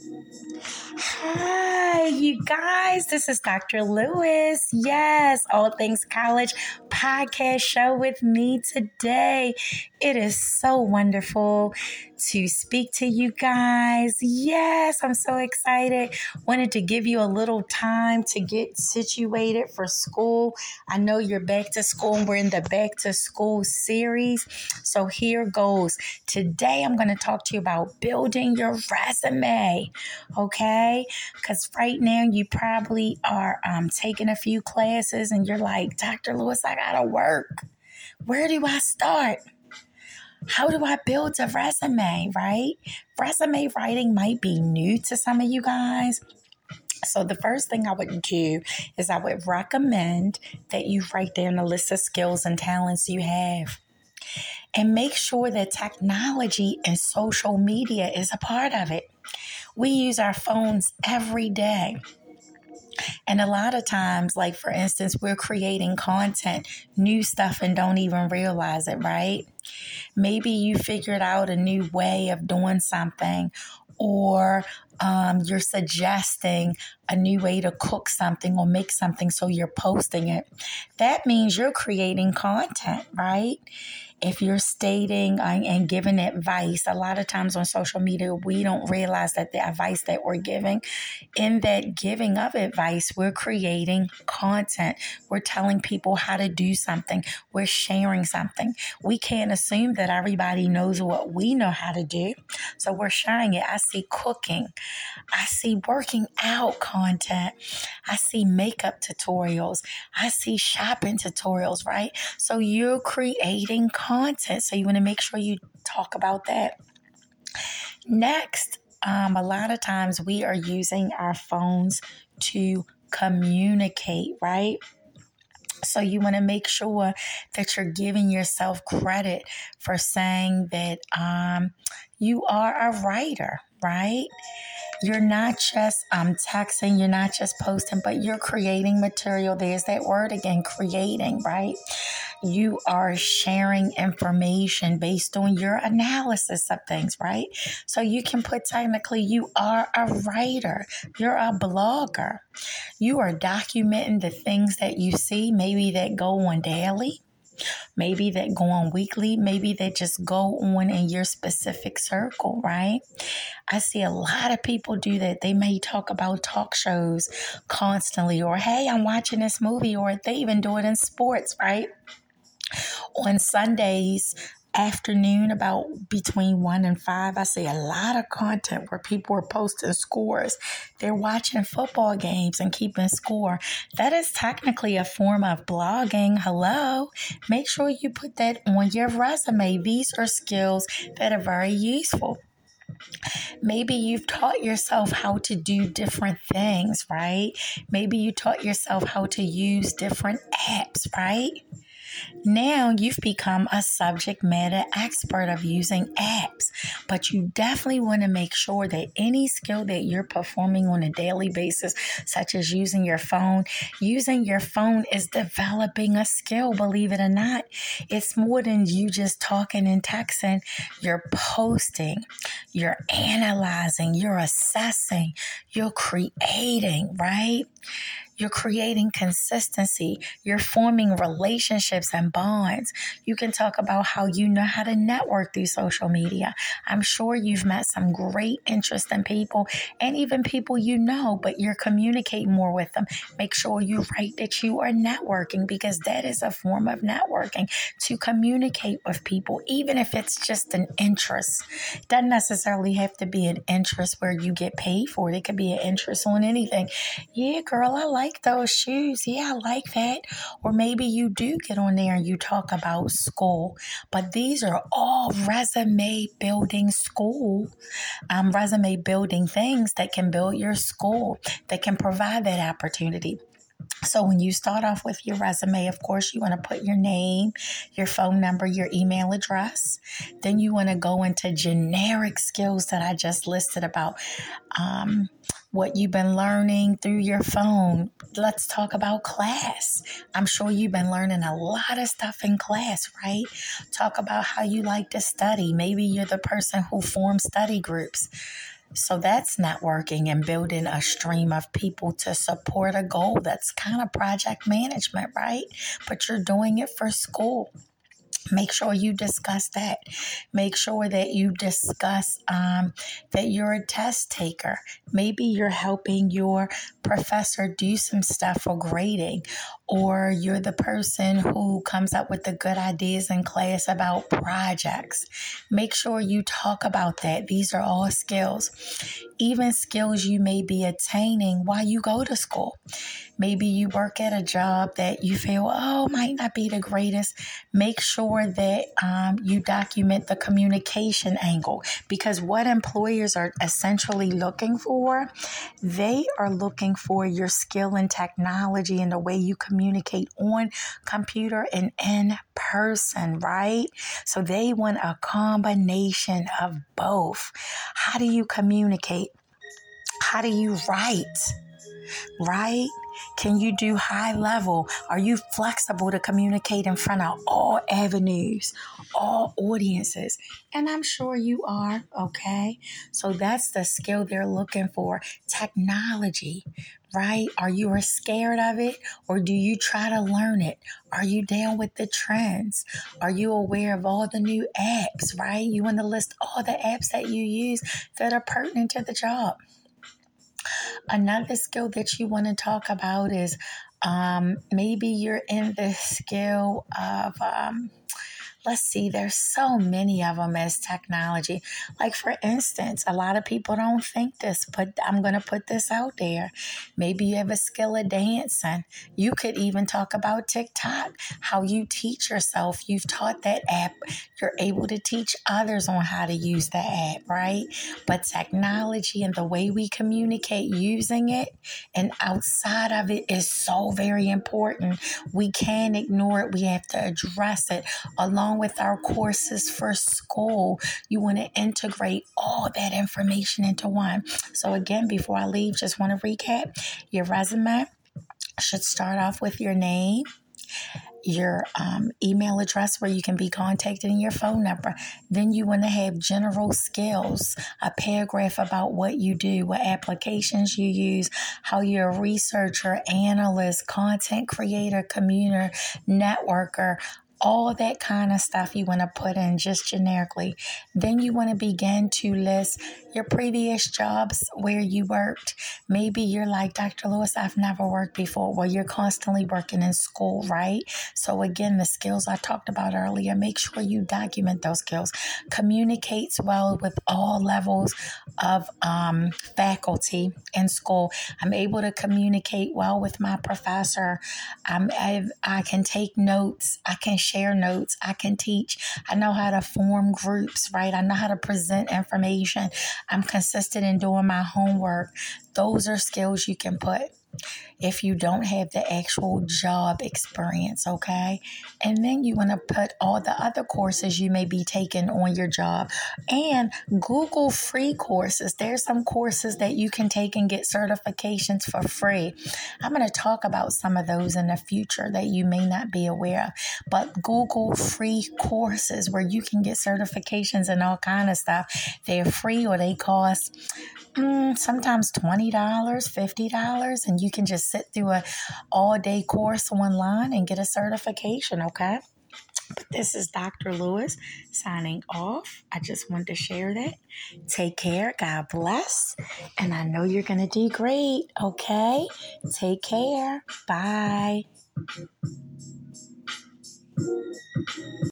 Hi, you guys. This is Dr. Lewis. Yes, All Things College podcast show with me today. It is so wonderful to speak to you guys. Yes, I'm so excited. Wanted to give you a little time to get situated for school. I know you're back to school and we're in the back to school series. So here goes. Today I'm going to talk to you about building your resume. Okay? Because right now you probably are taking a few classes and you're like, Dr. Lewis, I got to work. Where do I start? How do I build a resume, right? Resume writing might be new to some of you guys. So the first thing I would do is I would recommend that you write down a list of skills and talents you have. And make sure that technology and social media is a part of it. We use our phones every day. And a lot of times, like for instance, we're creating content, new stuff, and don't even realize it, right? Maybe you figured out a new way of doing something, or you're suggesting a new way to cook something or make something, so you're posting it. That means you're creating content, right? If you're stating and giving advice, a lot of times on social media, we don't realize that the advice that we're giving, in that giving of advice, we're creating content. We're telling people how to do something. We're sharing something. We can't assume that everybody knows what we know how to do. So we're sharing it. I see cooking. I see working out content. I see makeup tutorials. I see shopping tutorials, right? So you're creating content. So you want to make sure you talk about that. Next, a lot of times we are using our phones to communicate, right? So you want to make sure that you're giving yourself credit for saying that you are a writer, right? You're not just texting, you're not just posting, but you're creating material. There's that word again, creating, right? You are sharing information based on your analysis of things, right? So you can put technically you are a writer, you're a blogger. You are documenting the things that you see, maybe that go on daily, maybe that go on weekly, maybe that just go on in your specific circle, right? I see a lot of people do that. They may talk about talk shows constantly, or, hey, I'm watching this movie, or they even do it in sports, right? On Sundays afternoon, about between 1 and 5, I see a lot of content where people are posting scores. They're watching football games and keeping score. That is technically a form of blogging. Hello. Make sure you put that on your resume. These are skills that are very useful. Maybe you've taught yourself how to do different things, right? Maybe you taught yourself how to use different apps, right? Now you've become a subject matter expert of using apps, but you definitely want to make sure that any skill that you're performing on a daily basis, such as using your phone is developing a skill, believe it or not. It's more than you just talking and texting. You're posting, you're analyzing, you're assessing, you're creating, right? You're creating consistency. You're forming relationships and bonds. You can talk about how you know how to network through social media. I'm sure you've met some great, interesting people and even people you know, but you're communicating more with them. Make sure you write that you are networking, because that is a form of networking, to communicate with people, even if it's just an interest. It doesn't necessarily have to be an interest where you get paid for it. It could be an interest on anything. Yeah, girl, I like those shoes. Yeah, I like that. Or maybe you do get on there and you talk about school. But these are all resume building resume building things that can build your school, that can provide that opportunity. So when you start off with your resume, of course, you want to put your name, your phone number, your email address. Then you want to go into generic skills that I just listed about what you've been learning through your phone. Let's talk about class. I'm sure you've been learning a lot of stuff in class, right? Talk about how you like to study. Maybe you're the person who forms study groups. So that's networking and building a stream of people to support a goal. That's kind of project management, right? But you're doing it for school. Make sure you discuss that. Make sure that you discuss that you're a test taker. Maybe you're helping your professor do some stuff for grading, or you're the person who comes up with the good ideas in class about projects. Make sure you talk about that. These are all skills, even skills you may be attaining while you go to school. Maybe you work at a job that you feel, might not be the greatest. Make sure that you document the communication angle, because what employers are essentially looking for, they are looking for your skill in technology and the way you communicate on computer and in person, right? So they want a combination of both. How do you communicate? How do you write? Right? Can you do high level? Are you flexible to communicate in front of all avenues, all audiences? And I'm sure you are, okay? So that's the skill they're looking for. Technology, right? Are you scared of it, or do you try to learn it? Are you down with the trends? Are you aware of all the new apps, right? You want to list all the apps that you use that are pertinent to the job. Another skill that you want to talk about is maybe you're in the skill of, let's see, there's so many of them as technology. Like, for instance, a lot of people don't think this, but I'm going to put this out there. Maybe you have a skill of dancing. You could even talk about TikTok, how you teach yourself. You've taught that app. You're able to teach others on how to use the app, right? But technology and the way we communicate using it and outside of it is so very important. We can't ignore it. We have to address it along with our courses for school. You want to integrate all that information into one. So again, before I leave, just want to recap. Your resume should start off with your name, your email address where you can be contacted, and your phone number. Then you want to have general skills, a paragraph about what you do, what applications you use, how you're a researcher, analyst, content creator, commuter, networker, all that kind of stuff you want to put in just generically. Then you want to begin to list your previous jobs where you worked. Maybe you're like, Dr. Lewis, I've never worked before. Well, you're constantly working in school, right? So again, the skills I talked about earlier, make sure you document those skills. Communicates well with all levels of faculty in school. I'm able to communicate well with my professor. I can take notes. I can share notes. I can teach. I know how to form groups, right? I know how to present information. I'm consistent in doing my homework. Those are skills you can put if you don't have the actual job experience, okay? And then you want to put all the other courses you may be taking on your job, and Google free courses. There's some courses that you can take and get certifications for free. I'm going to talk about some of those in the future that you may not be aware of, but Google free courses where you can get certifications and all kind of stuff. They're free, or they cost sometimes $20, $50, and you can just sit through a all-day course online and get a certification, okay? But this is Dr. Lewis signing off. I just wanted to share that. Take care. God bless. And I know you're going to do great, okay? Take care. Bye.